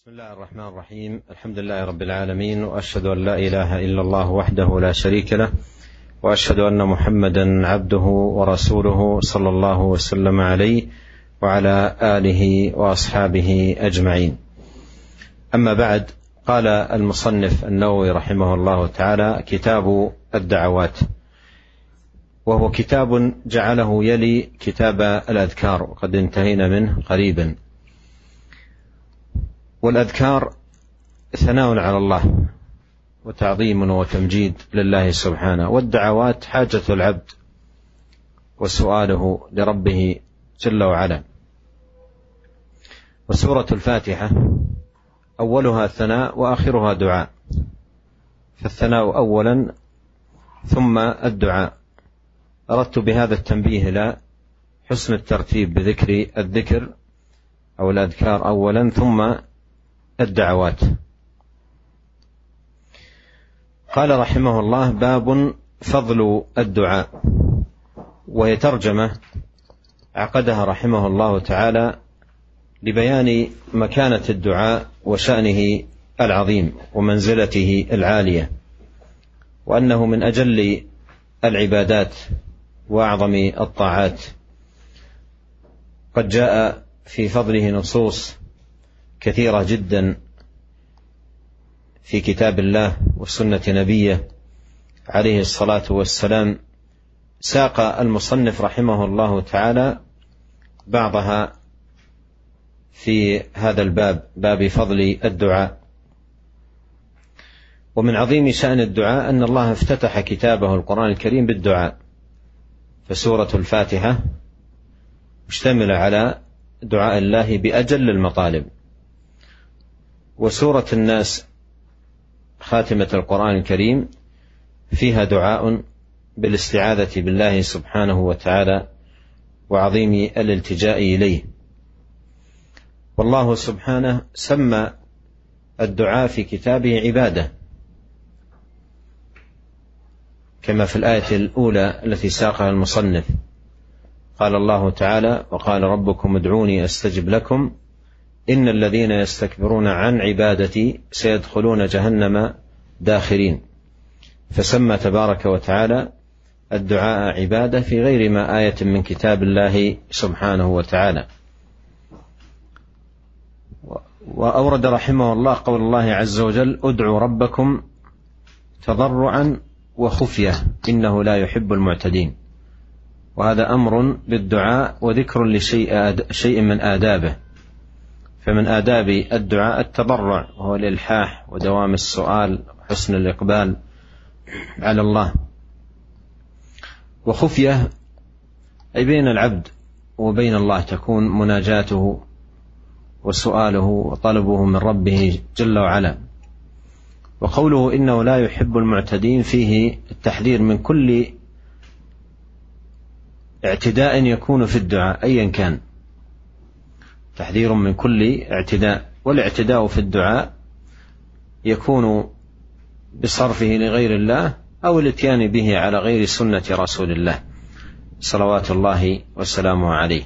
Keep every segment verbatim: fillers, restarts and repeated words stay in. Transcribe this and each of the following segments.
بسم الله الرحمن الرحيم. الحمد لله رب العالمين، وأشهد أن لا إله إلا الله وحده لا شريك له، وأشهد أن محمدا عبده ورسوله صلى الله وسلم عليه وعلى آله وأصحابه أجمعين. أما بعد، قال المصنف النووي رحمه الله تعالى: كتاب الدعوات، وهو كتاب جعله يلي كتاب الأذكار، وقد انتهينا منه قريبا. والأذكار ثناء على الله وتعظيم وتمجيد لله سبحانه، والدعوات حاجة العبد وسؤاله لربه جل وعلا. وسورة الفاتحة أولها ثناء وآخرها دعاء، فالثناء أولا ثم الدعاء. أردت بهذا التنبيه إلى حسن الترتيب بذكر الذكر أو الأذكار أولا ثم الدعوات. قال رحمه الله: باب فضل الدعاء. وهي ترجمة عقدها رحمه الله تعالى لبيان مكانة الدعاء وشأنه العظيم ومنزلته العالية، وأنه من أجل العبادات وأعظم الطاعات. قد جاء في فضله نصوص كثيرة جدا في كتاب الله وسنة نبيه عليه الصلاة والسلام. ساق المصنف رحمه الله تعالى بعضها في هذا الباب، باب فضل الدعاء. ومن عظيم شأن الدعاء أن الله افتتح كتابه القرآن الكريم بالدعاء، فسورة الفاتحة مشتملة على دعاء الله بأجل المطالب، وسورة الناس خاتمة القرآن الكريم فيها دعاء بالاستعاذة بالله سبحانه وتعالى وعظيم الالتجاء إليه. والله سبحانه سمى الدعاء في كتابه عبادة، كما في الآية الأولى التي ساقها المصنف. قال الله تعالى: وقال ربكم ادعوني أستجب لكم إن الذين يستكبرون عن عبادتي سيدخلون جهنم داخرين. فسمى تبارك وتعالى الدعاء عبادة في غير ما آية من كتاب الله سبحانه وتعالى. وأورد رحمه الله قول الله عز وجل: ادعوا ربكم تضرعا وخفية إنه لا يحب المعتدين. وهذا أمر بالدعاء وذكر لشيء شيء من آدابه. فمن آداب الدعاء التضرع، وهو الإلحاح ودوام السؤال وحسن الإقبال على الله. وخفية أي بين العبد وبين الله تكون مناجاته وسؤاله وطلبه من ربه جل وعلا. وقوله إنه لا يحب المعتدين فيه التحذير من كل اعتداء يكون في الدعاء أيا كان، تحذير من كل اعتداء. والاعتداء في الدعاء يكون بصرفه لغير الله أو الاتيان به على غير سنة رسول الله صلوات الله وسلامه عليه.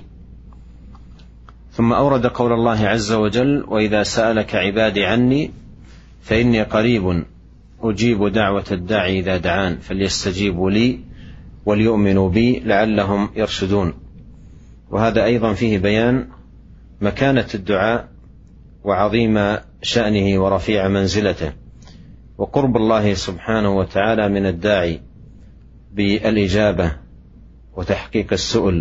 ثم أورد قول الله عز وجل: وإذا سألك عبادي عني فإني قريب أجيب دعوة الداعي إذا دعان فليستجيبوا لي وليؤمنوا بي لعلهم يرشدون. وهذا أيضا فيه بيان مكانة الدعاء وعظيم شأنه ورفيع منزلته، وقرب الله سبحانه وتعالى من الداعي بالإجابة وتحقيق السؤل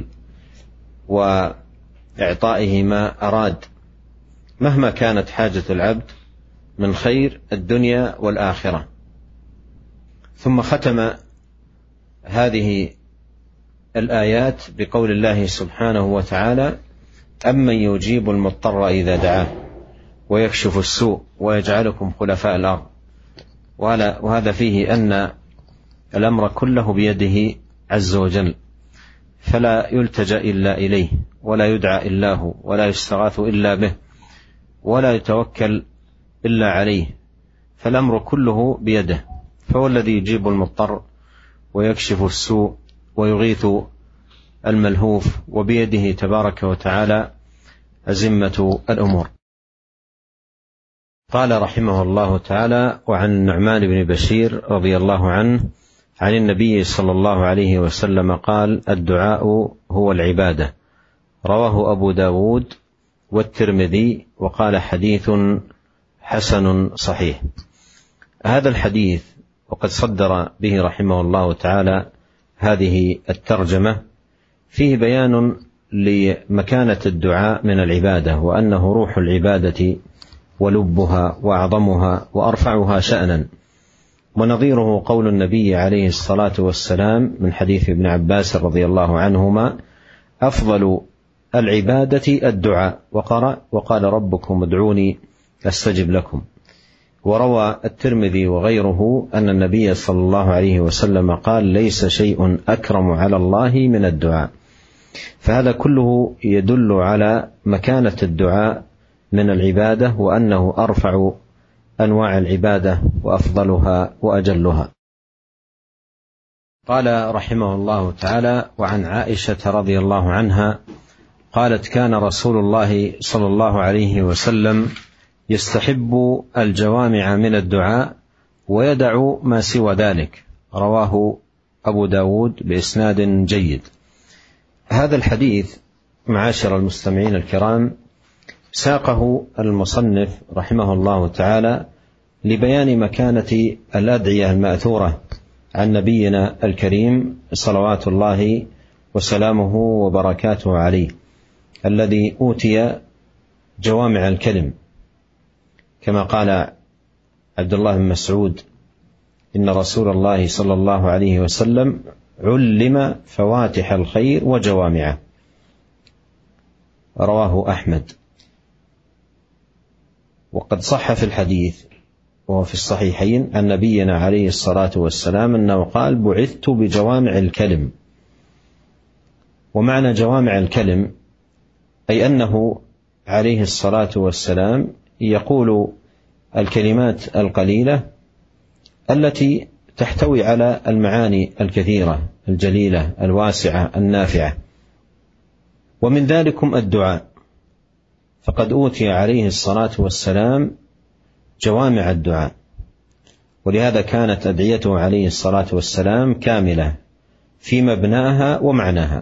وإعطائه ما أراد مهما كانت حاجة العبد من خير الدنيا والآخرة. ثم ختم هذه الآيات بقول الله سبحانه وتعالى: أمن يجيب المضطر إذا دعاه ويكشف السوء ويجعلكم خلفاء الأرض. وهذا فيه أن الأمر كله بيده عز وجل، فلا يلتجأ إلا إليه، ولا يدعى إلا هو، ولا يستغاث إلا به، ولا يتوكل إلا عليه. فالأمر كله بيده، فهو الذي يجيب المضطر ويكشف السوء ويغيث الملهوف، وبيده تبارك وتعالى أزمة الأمور. قال رحمه الله تعالى: وعن النعمان بن بشير رضي الله عنه عن النبي صلى الله عليه وسلم قال: الدعاء هو العبادة. رواه أبو داود والترمذي وقال: حديث حسن صحيح. هذا الحديث وقد صدر به رحمه الله تعالى هذه الترجمة فيه بيان لمكانة الدعاء من العبادة، وأنه روح العبادة ولبها وأعظمها وأرفعها شأنا، ونظيره قول النبي عليه الصلاة والسلام من حديث ابن عباس رضي الله عنهما: أفضل العبادة الدعاء، وقرأ: وقال ربكم ادعوني أستجب لكم. وروى الترمذي وغيره أن النبي صلى الله عليه وسلم قال: ليس شيء أكرم على الله من الدعاء. فهذا كله يدل على مكانة الدعاء من العبادة، وأنه أرفع أنواع العبادة وأفضلها وأجلها. قال رحمه الله تعالى: وعن عائشة رضي الله عنها قالت: كان رسول الله صلى الله عليه وسلم يستحب الجوامع من الدعاء ويدع ما سوى ذلك. رواه أبو داود بإسناد جيد. هذا الحديث معاشر المستمعين الكرام ساقه المصنف رحمه الله تعالى لبيان مكانة الأدعية المأثورة عن نبينا الكريم صلوات الله وسلامه وبركاته عليه، الذي أوتي جوامع الكلم، كما قال عبد الله بن مسعود: إن رسول الله صلى الله عليه وسلم علم فواتح الخير وجوامعه. رواه أحمد. وقد صح في الحديث وهو في الصحيحين عن نبينا عليه الصلاة والسلام أنه قال: بعثت بجوامع الكلم. ومعنى جوامع الكلم أي أنه عليه الصلاة والسلام يقول الكلمات القليلة التي تحتوي على المعاني الكثيرة الجليلة الواسعة النافعة، ومن ذلكم الدعاء، فقد أوتي عليه الصلاة والسلام جوامع الدعاء، ولهذا كانت أدعيته عليه الصلاة والسلام كاملة في مبناها ومعناها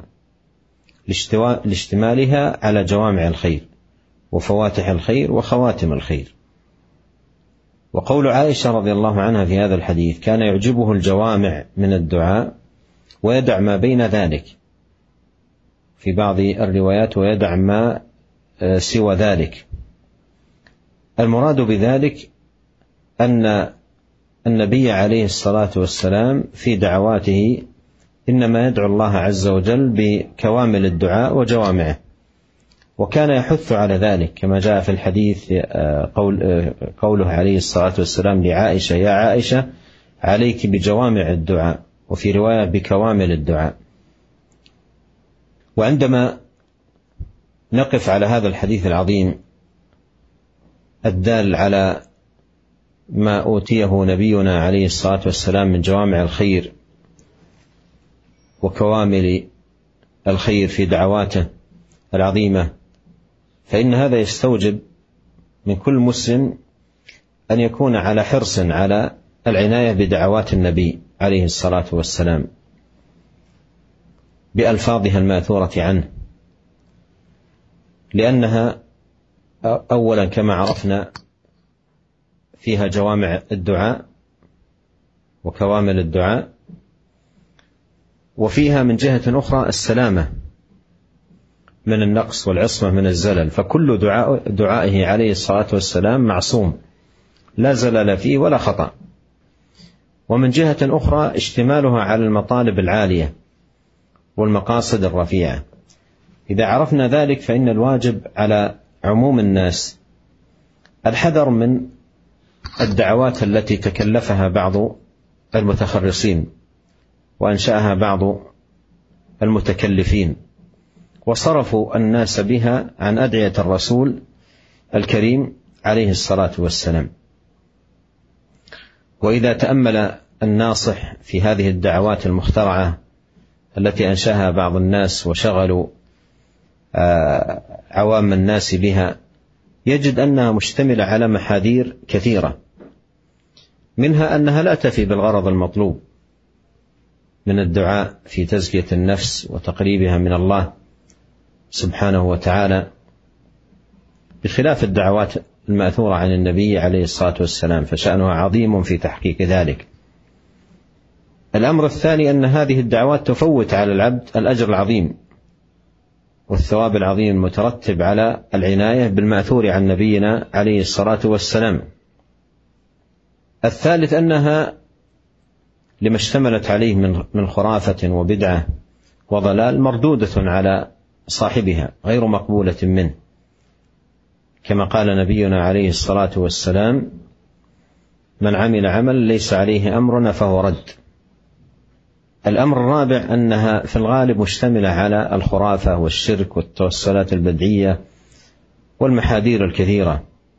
لاشتمالها على جوامع الخير وفواتح الخير وخواتم الخير. وقول عائشة رضي الله عنها في هذا الحديث: كان يعجبه الجوامع من الدعاء ويدع ما بين ذلك، في بعض الروايات ويدع ما سوى ذلك. المراد بذلك أن النبي عليه الصلاة والسلام في دعواته إنما يدعو الله عز وجل بكوامل الدعاء وجوامعه، وكان يحث على ذلك كما جاء في الحديث قول قوله عليه الصلاة والسلام لعائشة: يا عائشة عليك بجوامع الدعاء، وفي رواية بكوامل الدعاء. وعندما نقف على هذا الحديث العظيم الدال على ما أوتيه نبينا عليه الصلاة والسلام من جوامع الخير وكوامل الخير في دعواته العظيمة، فإن هذا يستوجب من كل مسلم أن يكون على حرص على العناية بدعوات النبي عليه الصلاة والسلام بألفاظها الماثورة عنه، لأنها أولا كما عرفنا فيها جوامع الدعاء وكوامل الدعاء، وفيها من جهة أخرى السلامة من النقص والعصمة من الزلل، فكل دعاء دعائه عليه الصلاة والسلام معصوم لا زلل فيه ولا خطأ. ومن جهة أخرى اشتمالها على المطالب العالية والمقاصد الرفيعة. إذا عرفنا ذلك فإن الواجب على عموم الناس الحذر من الدعوات التي تكلفها بعض المتخرصين وأنشأها بعض المتكلفين وصرفوا الناس بها عن أدعية الرسول الكريم عليه الصلاة والسلام. وإذا تأمل الناصح في هذه الدعوات المخترعة التي أنشأها بعض الناس وشغلوا عوام الناس بها يجد أنها مشتملة على محاذير كثيرة، منها أنها لا تفي بالغرض المطلوب من الدعاء في تزكية النفس وتقريبها من الله سبحانه وتعالى، بخلاف الدعوات المأثورة عن النبي عليه الصلاة والسلام، فشأنها عظيم في تحقيق ذلك. الأمر الثاني أن هذه الدعوات تفوت على العبد الأجر العظيم والثواب العظيم المترتب على العناية بالمأثور عن نبينا عليه الصلاة والسلام. الثالث أنها لما اشتملت عليه من خرافة وبدعة وضلال مردودة على صاحبها غير مقبولة منه، كما قال نبينا عليه الصلاة والسلام: من عمل عمل ليس عليه أمرنا فهو رد. الأمر الرابع أنها في الغالب مشتملة على الخرافة والشرك والتوسلات البدعية والمحاذير الكثيرة،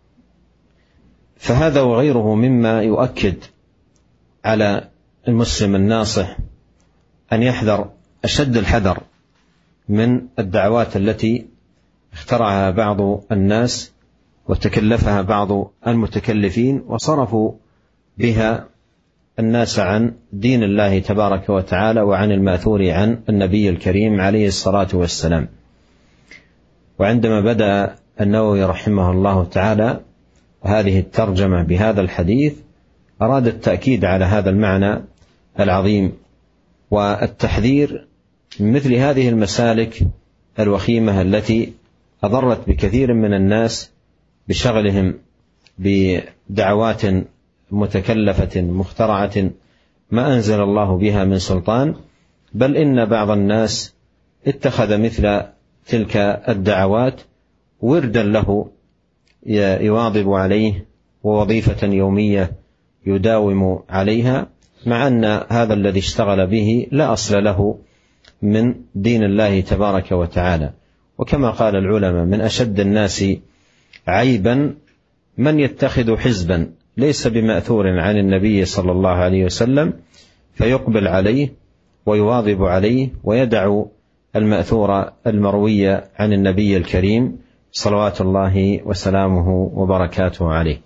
فهذا وغيره مما يؤكد على المسلم الناصح أن يحذر أشد الحذر من الدعوات التي اخترعها بعض الناس وتكلفها بعض المتكلفين وصرفوا بها الناس عن دين الله تبارك وتعالى وعن المأثور عن النبي الكريم عليه الصلاة والسلام. وعندما بدأ النووي رحمه الله تعالى هذه الترجمة بهذا الحديث أراد التأكيد على هذا المعنى العظيم والتحذير من مثل هذه المسالك الوخيمة التي أضرت بكثير من الناس بشغلهم بدعوات متكلفة مخترعة ما أنزل الله بها من سلطان، بل إن بعض الناس اتخذ مثل تلك الدعوات وردا له يواظب عليه ووظيفة يومية يداوم عليها، مع أن هذا الذي اشتغل به لا أصل له من دين الله تبارك وتعالى. وكما قال العلماء: من أشد الناس عيبا من يتخذ حزبا ليس بمأثور عن النبي صلى الله عليه وسلم فيقبل عليه ويواظب عليه ويدع المأثور المروي عن النبي الكريم صلوات الله وسلامه وبركاته عليه.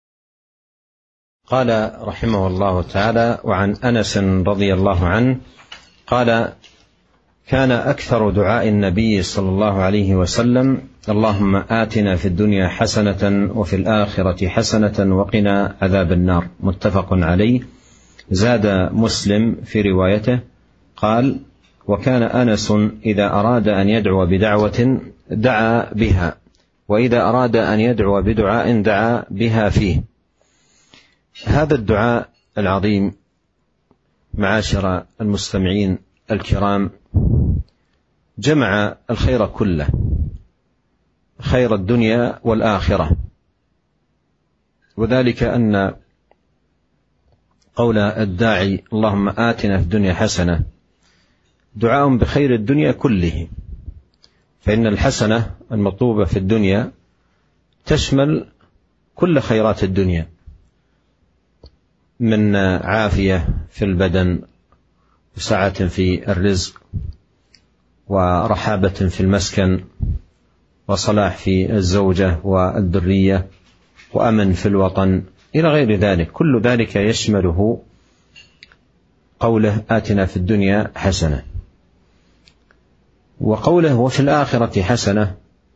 قال رحمه الله تعالى: وعن أنس رضي الله عنه قال: كان أكثر دعاء النبي صلى الله عليه وسلم: اللهم آتنا في الدنيا حسنة وفي الآخرة حسنة وقنا عذاب النار. متفق عليه. زاد مسلم في روايته قال: وكان أنس إذا أراد أن يدعو بدعوة دعا بها، وإذا أراد أن يدعو بدعاء دعا بها فيه. هذا الدعاء العظيم معاشر المستمعين الكرام جمع الخير كله، خير الدنيا والآخرة، وذلك أن قول الداعي اللهم آتنا في الدنيا حسنة دعاء بخير الدنيا كله، فإن الحسنة المطلوبة في الدنيا تشمل كل خيرات الدنيا من عافية في البدن وسعة في الرزق ورحابة في المسكن وصلاح في الزوجة والذرية وأمن في الوطن إلى غير ذلك. كل ذلك يشمله قوله آتنا في الدنيا حسنة، وقوله وفي الآخرة حسنة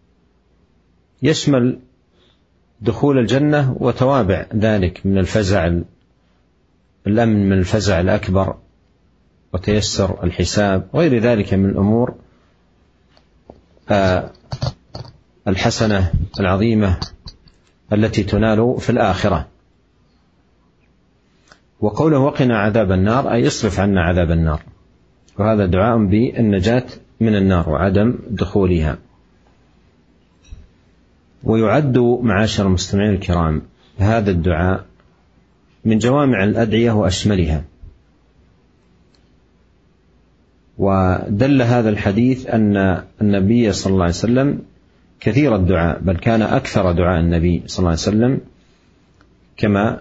يشمل دخول الجنة وتوابع ذلك من الفزع الأمن من الفزع الأكبر وتيسر الحساب وغير ذلك من الأمور آه الحسنة العظيمة التي تنال في الآخرة. وقوله وقنا عذاب النار أي اصرف عنا عذاب النار، وهذا دعاء بالنجاة من النار وعدم دخولها. ويعد معاشر المستمعين الكرام هذا الدعاء من جوامع الأدعية وأشملها، ودل هذا الحديث أن النبي صلى الله عليه وسلم كثير الدعاء، بل كان أكثر دعاء النبي صلى الله عليه وسلم كما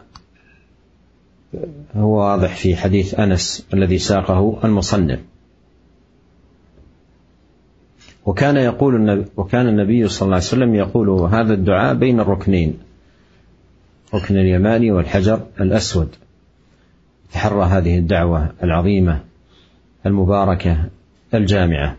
هو واضح في حديث أنس الذي ساقه المصنف. وكان يقول النبي وكان النبي صلى الله عليه وسلم يقول هذا الدعاء بين الركنين، الركن اليماني والحجر الأسود. تحرى هذه الدعوة العظيمة المباركة الجامعة.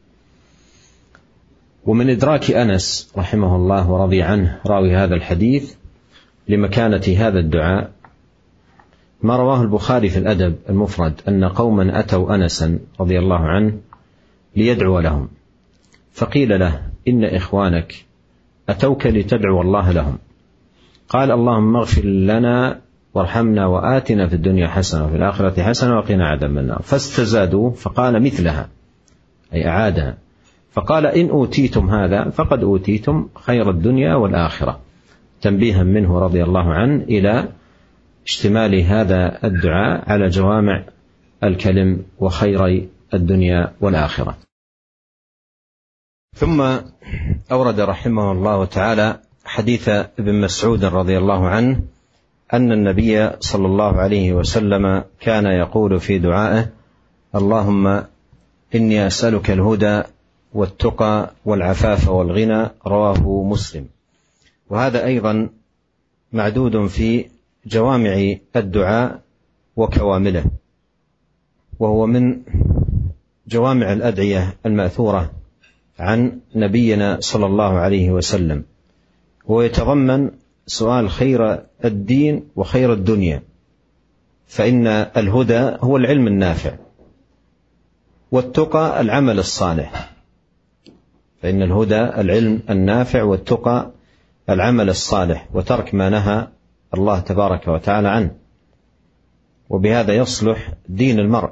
ومن إدراك أنس رحمه الله ورضي عنه راوي هذا الحديث لمكانة هذا الدعاء ما رواه البخاري في الأدب المفرد أن قوما أتوا أنسا رضي الله عنه ليدعو لهم، فقيل له إن إخوانك أتوك لتدعو الله لهم، قال اللهم اغفر لنا وارحمنا وآتنا في الدنيا حسنة وفي الآخرة حسنة وقنا عذاب النار، فاستزادوا فقال مثلها أي أعادها، فقال إن أوتيتم هذا فقد أوتيتم خير الدنيا والآخرة، تنبيها منه رضي الله عنه إلى اشتمال هذا الدعاء على جوامع الكلم وخير الدنيا والآخرة. ثم أورد رحمه الله تعالى حديث ابن مسعود رضي الله عنه أن النبي صلى الله عليه وسلم كان يقول في دعائه اللهم إني أسألك الهدى والتقى والعفاف والغنى، رواه مسلم. وهذا أيضا معدود في جوامع الدعاء وكوامله، وهو من جوامع الأدعية المأثورة عن نبينا صلى الله عليه وسلم، ويتضمن سؤال خير الدين وخير الدنيا، فإن الهدى هو العلم النافع، والتقى العمل الصالح، فإن الهدى العلم النافع والتقى العمل الصالح وترك ما نهى الله تبارك وتعالى عنه، وبهذا يصلح دين المرء.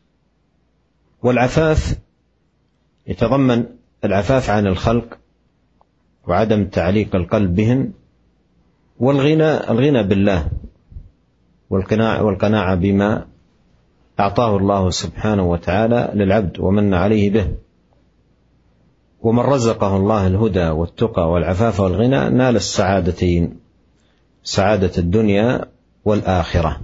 والعفاف يتضمن العفاف عن الخلق وعدم تعليق القلب بهم، والغنى الغنى بالله والقناعة, والقناعة بما أعطاه الله سبحانه وتعالى للعبد ومن عليه به. ومن رزقه الله الهدى والتقى والعفاف والغنى نال السعادتين، سعادة الدنيا والآخرة.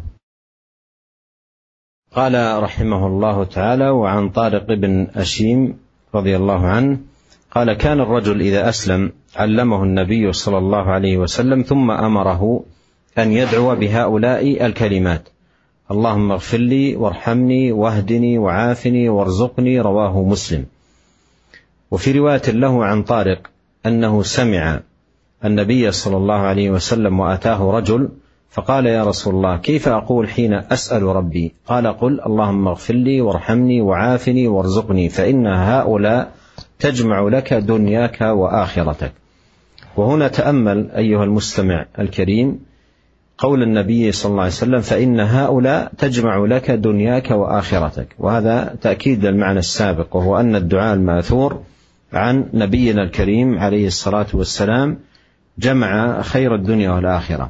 قال رحمه الله تعالى وعن طارق بن أشيم رضي الله عنه قال كان الرجل إذا أسلم علمه النبي صلى الله عليه وسلم ثم أمره أن يدعو بهؤلاء الكلمات اللهم اغفر لي وارحمني واهدني وعافني وارزقني، رواه مسلم. وفي رواية له عن طارق أنه سمع النبي صلى الله عليه وسلم وأتاه رجل فقال يا رسول الله كيف أقول حين أسأل ربي؟ قال قل اللهم اغفر لي وارحمني وعافني وارزقني، فإن هؤلاء تجمع لك دنياك وآخرتك. وهنا تأمل أيها المستمع الكريم قول النبي صلى الله عليه وسلم فإن هؤلاء تجمع لك دنياك وآخرتك، وهذا تأكيد للمعنى السابق، وهو أن الدعاء الماثور عن نبينا الكريم عليه الصلاة والسلام جمع خير الدنيا والآخرة.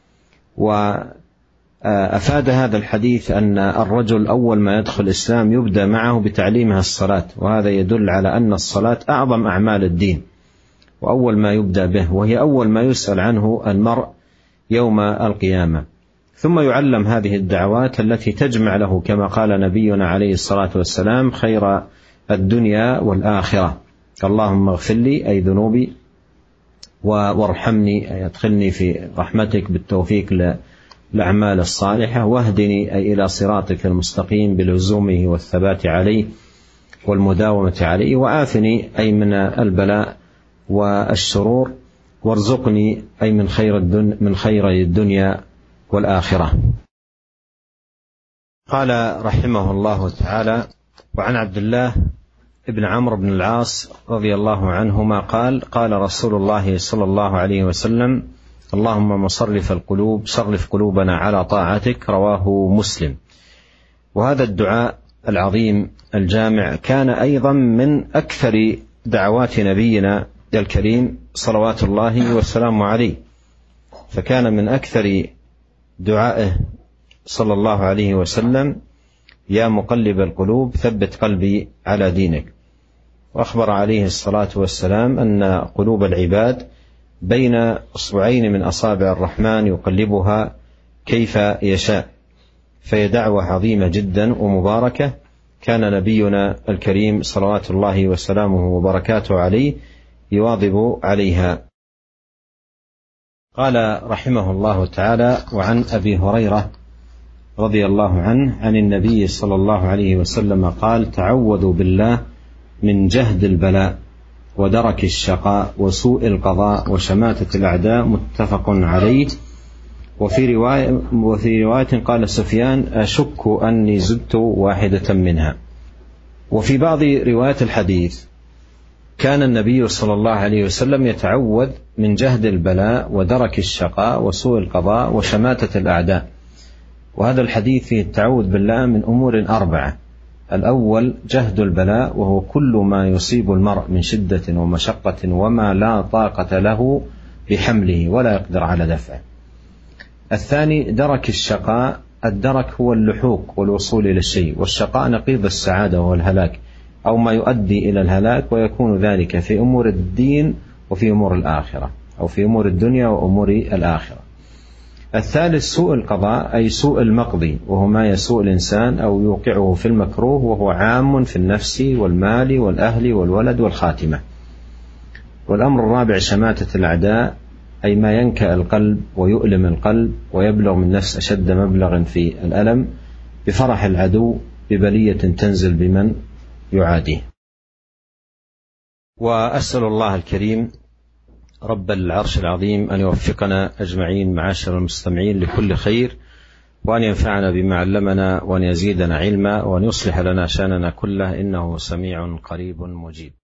وأفاد هذا الحديث أن الرجل أول ما يدخل الإسلام يبدأ معه بتعليمها الصلاة، وهذا يدل على أن الصلاة أعظم أعمال الدين وأول ما يبدأ به، وهي أول ما يسأل عنه المرء يوم القيامة. ثم يعلم هذه الدعوات التي تجمع له كما قال نبينا عليه الصلاة والسلام خير الدنيا والآخرة، اللهم اغفر لي أي ذنوبي وارحمني أي ادخلني في رحمتك بالتوفيق للأعمال الصالحة، واهدني أي إلى صراطك المستقيم بلزومه والثبات عليه والمداومة عليه، وعافني أي من البلاء والشرور، وارزقني أي من خير الدنيا من خير الدنيا والآخرة. قال رحمه الله تعالى وعن عبد الله ابن عمرو بن العاص رضي الله عنهما قال قال رسول الله صلى الله عليه وسلم اللهم مصرف القلوب صرف قلوبنا على طاعتك، رواه مسلم. وهذا الدعاء العظيم الجامع كان أيضا من أكثر دعوات نبينا الكريم صلوات الله والسلام عليه، فكان من أكثر دعائه صلى الله عليه وسلم يا مقلب القلوب ثبت قلبي على دينك. وأخبر عليه الصلاة والسلام أن قلوب العباد بين أصبعين من أصابع الرحمن يقلبها كيف يشاء، فهي دعوة عظيمة جدا ومباركة كان نبينا الكريم صلوات الله وسلامه وبركاته عليه يواظب عليها. قال رحمه الله تعالى: وعن أبي هريرة رضي الله عنه عن النبي صلى الله عليه وسلم قال: تعوذوا بالله من جهد البلاء ودرك الشقاء وسوء القضاء وشماتة الأعداء. متفق عليه. وفي رواية, وفي رواية قال سفيان: أشك أني زدت واحدة منها. وفي بعض روايات الحديث كان النبي صلى الله عليه وسلم يتعوذ من جهد البلاء ودرك الشقاء وسوء القضاء وشماتة الأعداء. وهذا الحديث فيه التعوذ بالله من أمور أربعة: الأول جهد البلاء، وهو كل ما يصيب المرء من شدة ومشقة وما لا طاقة له بحمله ولا يقدر على دفعه. الثاني درك الشقاء، الدرك هو اللحوق والوصول إلى الشيء، والشقاء نقيض السعادة والهلاك أو ما يؤدي إلى الهلاك، ويكون ذلك في أمور الدين وفي أمور الآخرة، أو في أمور الدنيا وأمور الآخرة. الثالث سوء القضاء، أي سوء المقضي، وهو ما يسوء الإنسان أو يوقعه في المكروه، وهو عام في النفس والمال والأهل والولد والخاتمة. والأمر الرابع شماتة الأعداء، أي ما ينكأ القلب ويؤلم القلب ويبلغ من نفس أشد مبلغ في الألم بفرح العدو ببلية تنزل بمن يعاديه. وأسأل الله الكريم رب العرش العظيم أن يوفقنا أجمعين معاشر المستمعين لكل خير، وأن ينفعنا بما علمنا، وأن يزيدنا علما، وأن يصلح لنا شأننا كله، إنه سميع قريب مجيب.